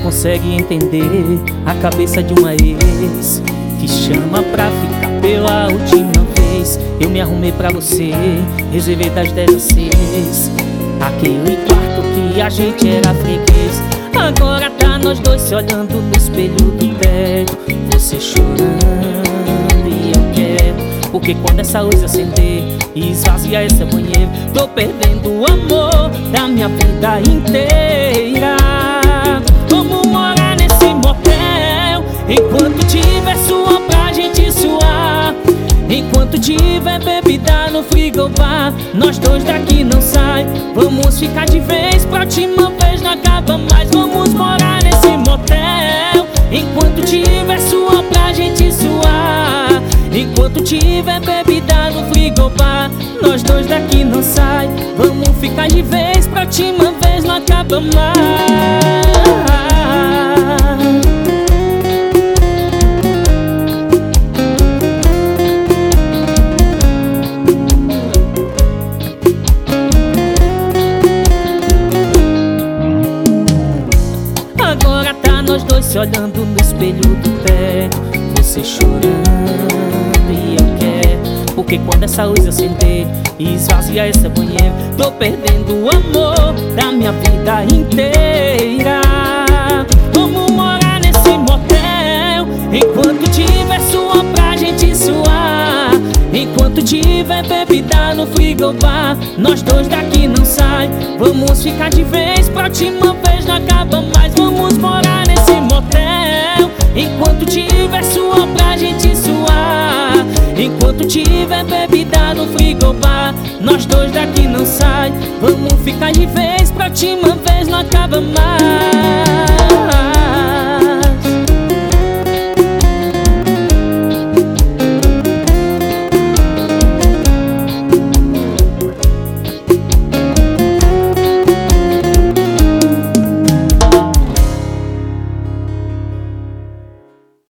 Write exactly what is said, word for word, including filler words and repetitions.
consegue entender a cabeça de uma ex que chama pra ficar pela última vez. Eu me arrumei pra você, reservei das dez às seis, aquele quarto que a gente era freguês. Agora tá nós dois se olhando no espelho do teto, você chorando e eu quero, porque quando essa luz acender e esvaziar esse banheiro, tô perdendo o amor da minha vida inteira. Vamos morar nesse motel, enquanto tiver suor pra gente suar, enquanto tiver bebida no frigobar, nós dois daqui não sai. Vamos ficar de vez, próxima vez não acaba mais. Vamos morar nesse motel, enquanto tiver suor pra gente suar, enquanto tiver bebida no frigobar, nós dois daqui não sai. Vamos ficar de vez, próxima vez não acaba mais. Agora tá nós dois se olhando no espelho do teto, você chorando e eu quero, porque quando essa luz acender e esvaziar esse banheiro, tô perdendo o amor da minha vida inteira. Vamos morar nesse motel, enquanto tiver suor pra gente suar, enquanto tiver bebida no frigobar, nós dois daqui não sai. Vamos ficar de vez, próxima vez não acaba mais. Vamos morar nesse motel, enquanto tiver suor pra gente suar, enquanto tiver bebida no frigobar, nós dois daqui não sai. Vamos ficar de vez, próxima vez não acaba mais.